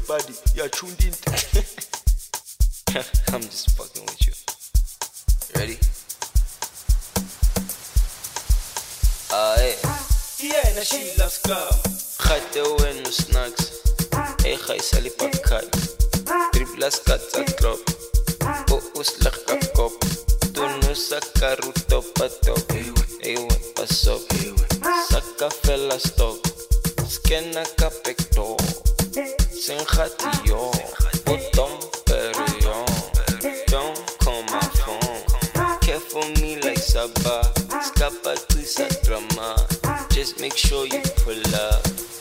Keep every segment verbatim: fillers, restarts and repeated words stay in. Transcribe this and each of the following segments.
everybody, you're tuned in. I'm just fucking with you. Ready? Aye. Yeah, now she loves club. Gate wen no snacks. Hey, ga sali pakkai. Triplas kats at drop. O uslag ka kop. Tuno sa karuto patok. Hey, what pass up? Saka fella stop. Scanna ka pekto. Sin ghatio. Bottom perion. Don't call my phone. Care for me like Sabah. Scapa to sa drama. Just make sure you pull up.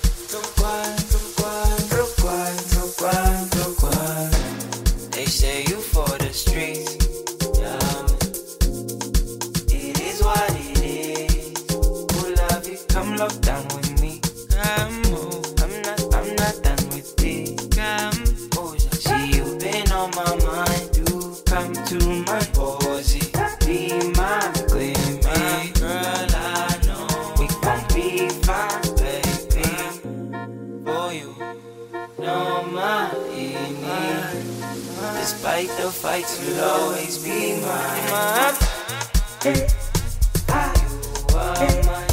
They say you for the streets. Yeah, it is what it is. Pull up, you come lock down with me. Come on, I'm not, I'm not done with this. Come, oh, see you been on my mind. You come to my posy. Be my queen, my girl. I know we gon' be fine, baby. For you, no my enemy. Despite the fights, you'll always be mine. You are mine.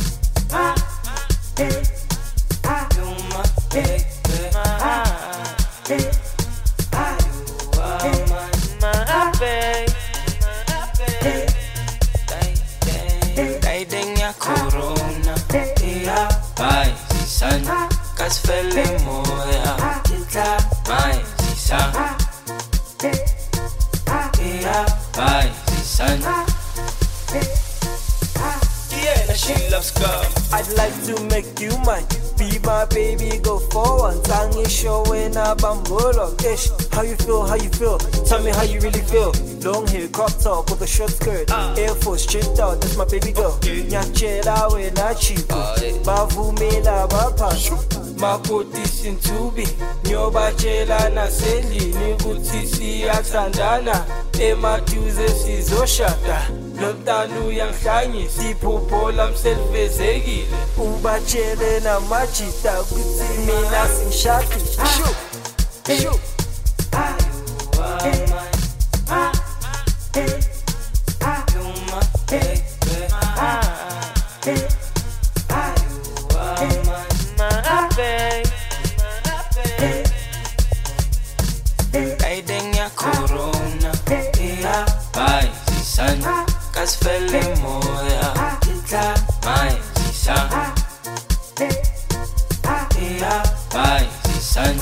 You're my baby. You are mine, my baby. Dai denya corona. Yeah, bye, sisan. Kas fele moya. Kita, bye, sisan. Yeah, bye, sisan. Yeah, now she loves club. I'd like to make you mine. Be my baby, go forward. Tangi showing a bambolo. Ish, how you feel, how you feel? Tell me how you really feel. Long hair, crop top with a short skirt. Uh. Air Force, straight out, that's my baby girl. Okay. Nyachela we na chipo. Aye. Bavumela bapasho. Makotisi ntubi. Nyobachela na sendi. Nibutisi yatsandana. Ematuze sizoshata. Lotanu yanhlanyi. Siphopola mselvezekile. Ubachele na machita. Kuthi mina singishati. Shoo. Shoo. Corona, yeah, bye, sisan. Kas fele moya, kita, bye, sisan. Yeah, bye, sisan.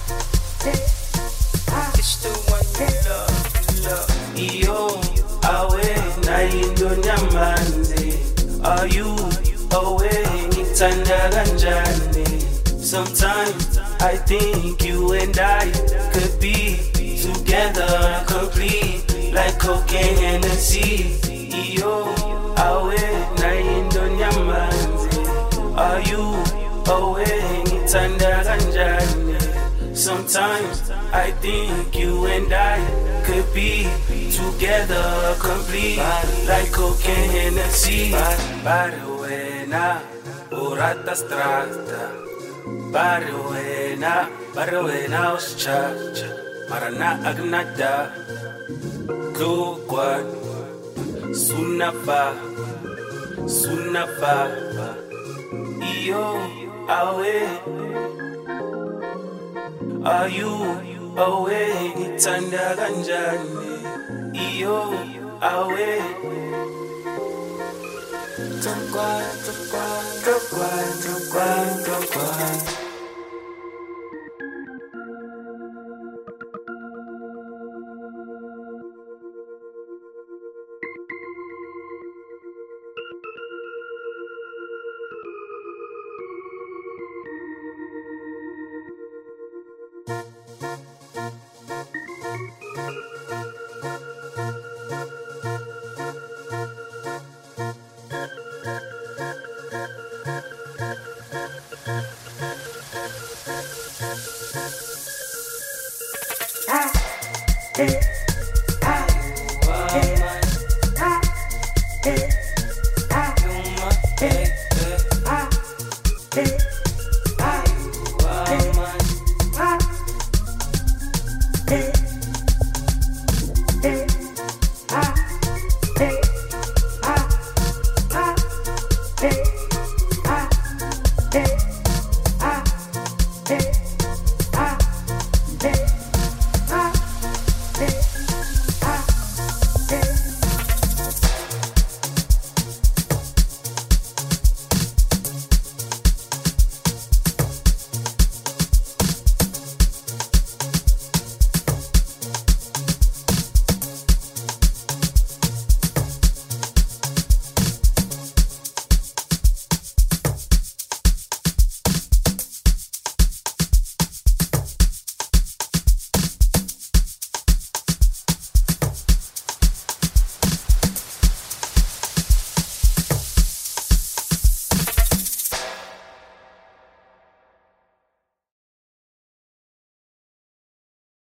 It's the one you love, you love. Yo, awe na indonya manze. Are you away? Ngitanda kanjani? Sometimes I think you and I could be together, complete, like cocaine and the sea. Yo, awe na indonya manze. Are you away? Ngitanda kanjani? Sometimes I think you and I could be together, complete, like cocaine and the sea. Baruena, urata strata. Baruena, baruena oschacha. Marana agnada. Glukwan, sunapa, sunapa. Iyo, awe. Are you away? Nitanda ganjani. Iyo, awe. Tukwan, tukwan, tukwan, tukwan, tukwan.